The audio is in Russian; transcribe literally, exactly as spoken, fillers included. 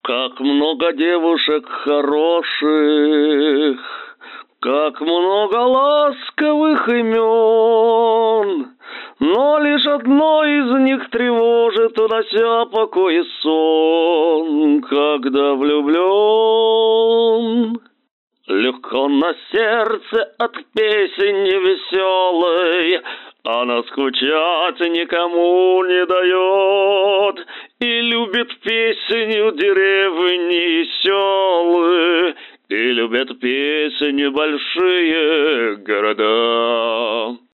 Как много девушек хороших, как много ласковых имен, но лишь одно из них тревожит, унося покой и сон, когда влюблен. Легко на сердце от песни веселой, она скучать никому не дает, и любит песню деревни и селы, и любят песни большие города.